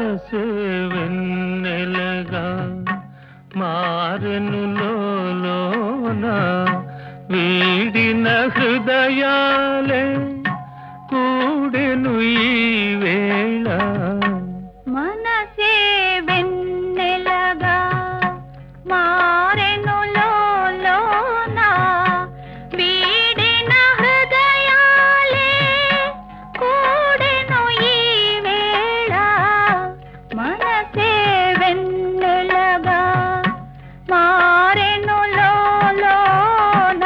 మనసే వెన్నెలగా మారెను లోలోన వీడిన హృదయాలే కూడెను ఈ వేళ మనసే వెన్నెలగా మారెను లోలోన వీడిన హృదయాలే కూడెను ఈ వేళ మనసే వెన్నెలగా మారెను లోలోన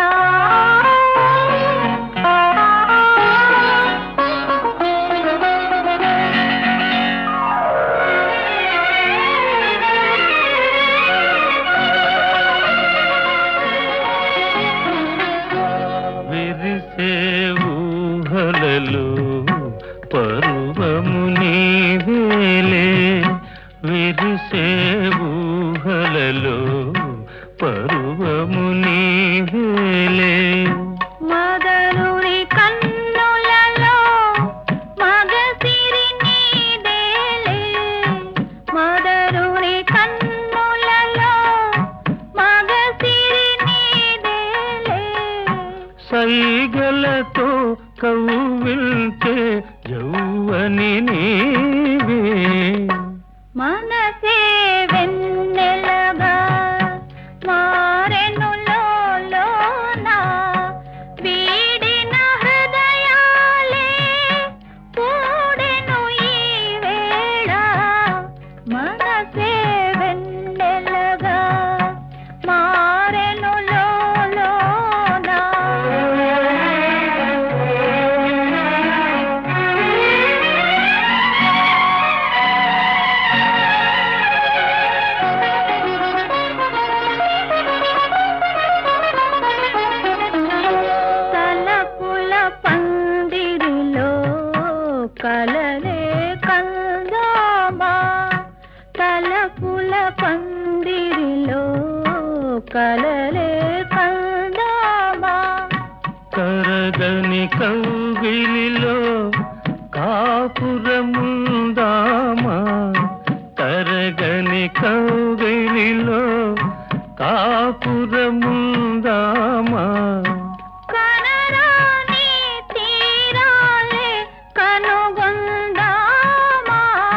విరిసే ఊహలలో పర్వము నీవేలే విరిసే ఊహలలో పర్వము నీవేలే మదనుని కన్నులలో మగసిరి నీదేలే మదనుని కన్నులలో మగసిరి నీదేలే సైగలతో కవ్విల్చే యౌవని నీవే మనసే వెన్నెలగా మారెను లోలోన వీడిన హృదయాలే కూడెను ఈ వేళ మనసే వెన్నెలగా మారెను తలపుల పందిరిలో కలలే కందామా తలపుల పందిరిలో కలలే కందామా కరగని కౌగిలిలో కాపురముందామా కరగని కౌగిలిలో కాపురముందామా కనరాని తీరాలే కనుగొందామా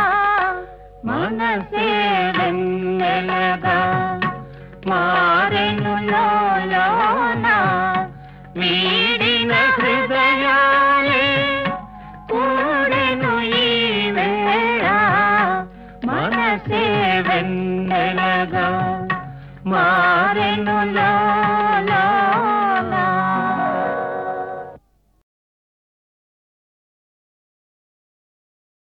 మనసే వెన్నెలగా మారెను లోలోన వీడిన హృదయాలే కూడెను ఈ వేళ మనసే వెన్నెలగా మారెను